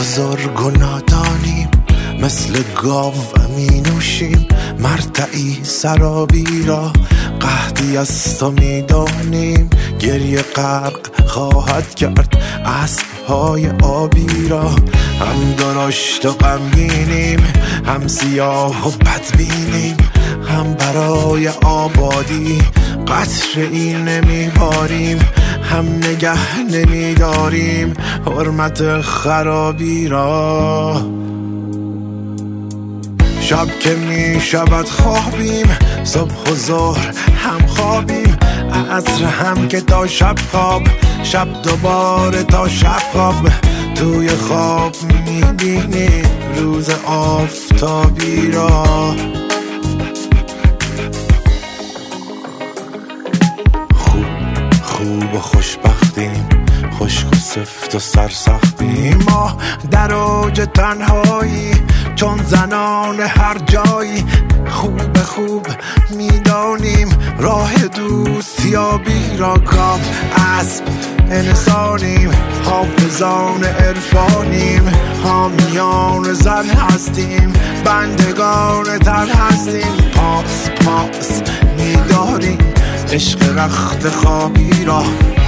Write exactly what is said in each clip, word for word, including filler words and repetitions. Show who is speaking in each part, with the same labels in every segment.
Speaker 1: بزرگ و نادانیم، مثل گاو می نوشیم مرتعی سرابی را. قحطی از تو می دانیم گریه غرق خواهد کرد اسب‌های آبی را. هم درشت و غمگینیم، هم سیاه و بدبینیم، هم برای آبادی قطره‌ای نمیباریم، هم نگه نمیداریم حرمت خرابی را. شب که می شود خوابیم، صبح و ظهر هم خوابیم، عصر هم که تا شب خواب، شب دوباره تا شب خواب. توی خواب می بینیم روز آفتابی را. خوب خوب و خوشبختیم، خشک و سفت و سرسختیم، ما در اوج تنهایی چون زنان هر جایی. خوب خوب میدانیم راه دوستیابی را. گاو اسب انسانیم، حافظان عرفانیم، حامیان زن هستیم، بندگان تن هستیم. پاس پاس میداریم عشق رخت خوابی را.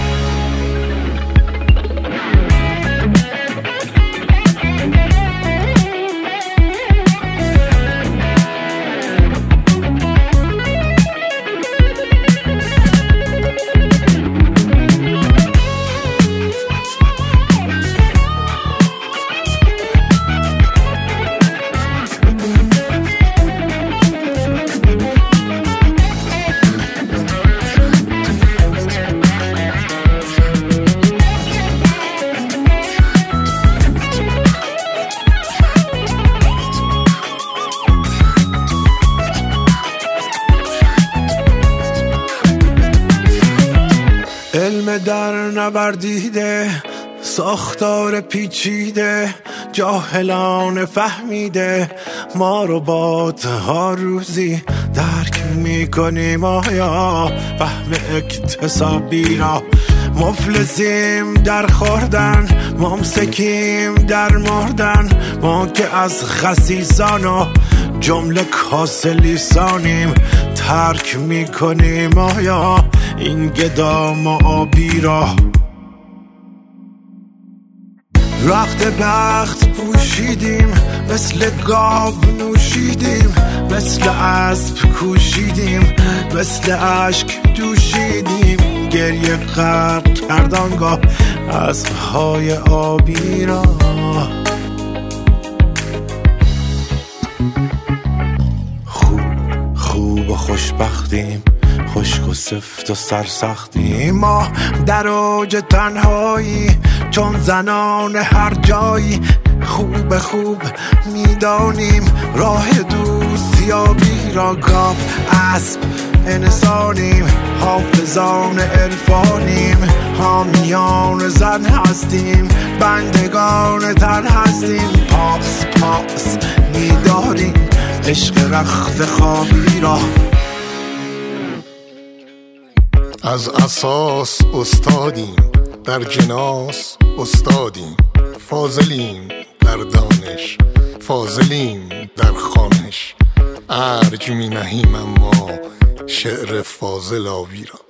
Speaker 1: علم در نوردیده، ساختار پیچیده، جاهلان فهمیده، ما ربات ها روزی درک میکنیم آیا فهم اکتسابی را. مفلسیم در خوردن، ممسکیم در مردن، ما که از خسیسان و جمله کاسه لیسانیم ترک میکنیم آیا این گدام و آبی را. رخت بخت پوشیدیم، مثل گاو نوشیدیم، مثل اسب کوشیدیم، مثل اشک جوشیدیم، گریه غرق کردانگاه اسب‌های آبی را. خوب خوب و خوشبختیم، خشک و سفت و سرسختیم، ما در اوج تنهایی چون زنان هر جایی. خوب خوب میدانیم راه دوستیابی را. گاو اسب انسانیم، حافظان عرفانیم، حامیان زن هستیم، بندگان تن هستیم. پاس پاس میداریم عشق رخت خوابی را.
Speaker 2: از اساس استادیم، در جناس استادیم، فاضلیم در دانش، فاضلیم در خوانش، ارج می نهیم اما شعر فاضل آبی را.